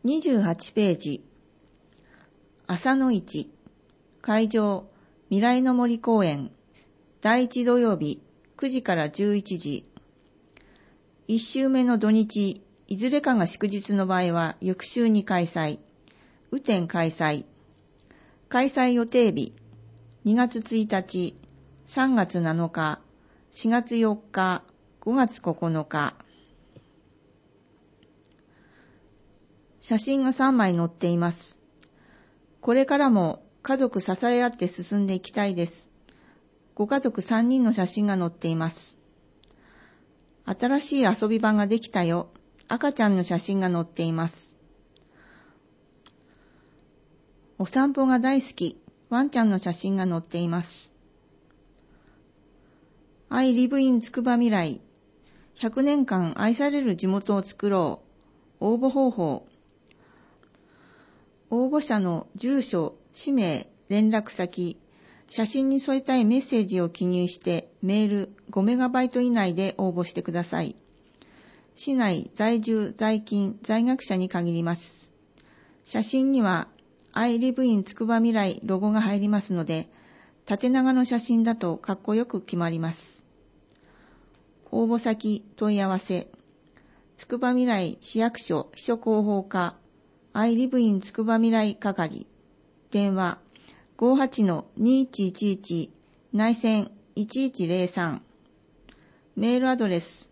28ページ。朝の市。会場、未来の森公園。第1土曜日、9時から11時。1週目の土日、いずれかが祝日の場合は、翌週に開催。雨天開催。開催予定日、2月1日、3月7日、4月4日、5月9日。写真が3枚載っています。これからも家族支え合って進んでいきたいです。ご家族3人の写真が載っています。新しい遊び場ができたよ。赤ちゃんの写真が載っています。お散歩が大好き。ワンちゃんの写真が載っています。I live in つくばみらい。100年間愛される地元を作ろう。応募方法。応募者の住所、氏名、連絡先、写真に添えたいメッセージを記入してメール5メガバイト以内で応募してください。市内在住、在勤、在学者に限ります。写真には I live in つくばみらいロゴが入りますので、縦長の写真だとかっこよく決まります。応募先、問い合わせ、つくばみらい市役所秘書広報課I live in つくばみらい係。電話 58-2111 内線1103。メールアドレス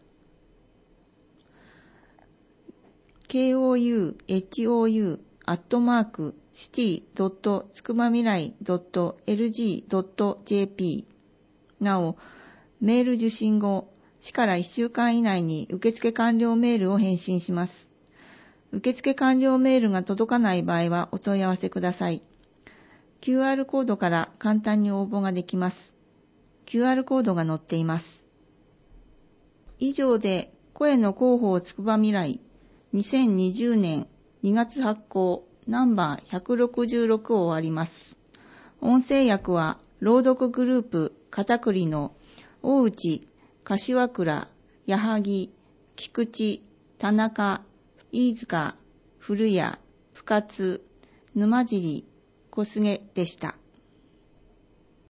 kouhou@city. つくばみらい .lg.jp。 なお、メール受信後、市から1週間以内に受付完了メールを返信します。受付完了メールが届かない場合はお問い合わせください。QR コードから簡単に応募ができます。QR コードが載っています。以上で声の広報つくばみらい2020年2月発行ナンバー166を終わります。音声訳は朗読グループ片栗の大内、柏倉、矢作、菊池、田中、飯塚、古谷、深津、沼尻、小菅でした。